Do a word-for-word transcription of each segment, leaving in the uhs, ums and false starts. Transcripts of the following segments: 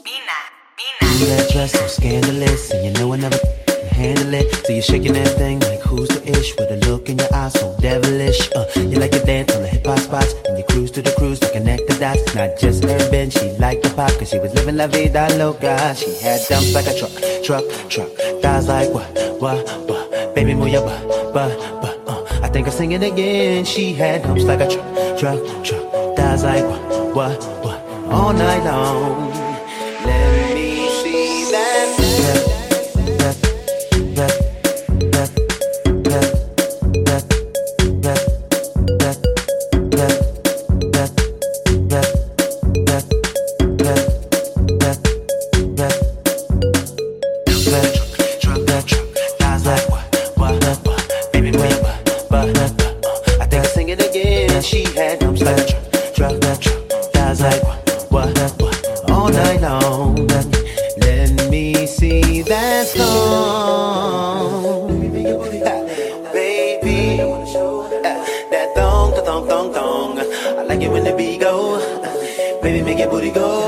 See that dress so scandalous, and you know I never can handle it. So you're shaking that thing like who's the ish, with a look in your eyes so devilish. Uh, you like to dance on the hip hop spots, and you cruise to the cruise to connect the dots. Not just urban, she liked the pop, cause she was living la vida loca. She had dumps like a truck, truck, truck. Thighs like what, what, what? Baby, move your butt, butt, butt. Uh, I think I'll sing it again. She had dumps like a truck, truck, truck. Thighs like what, what, what? All night long. Let me see that. That, that, that, that, that, that, that, that, that, that, that, that, that, that, that, truck, that truck, guys like what, what, what, baby, what, what, what, I think I sing it again. She had dumps like a truck, truck, that truck, guys like what, what, what, all night long. Let me see that song, baby. That thong, the thong, thong, thong. I like it when the beat go, baby, make your booty go.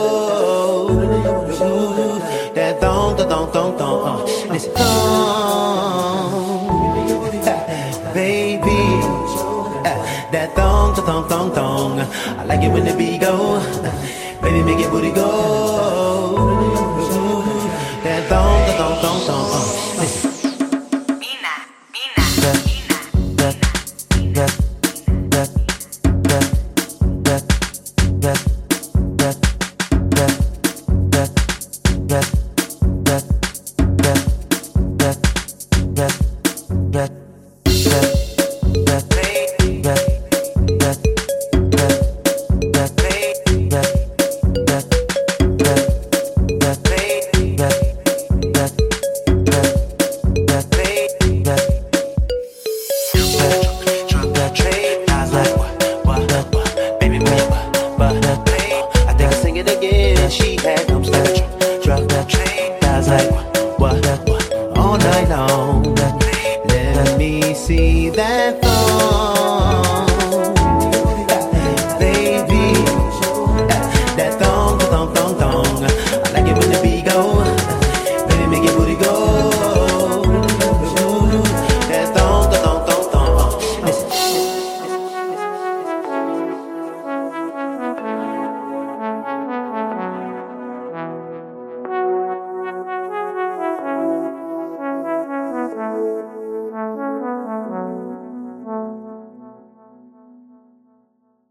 That thong, the thong, thong, thong. Listen, thong, baby. That thong, the thong, thong, thong. I like it when the beat go, baby, make your booty go.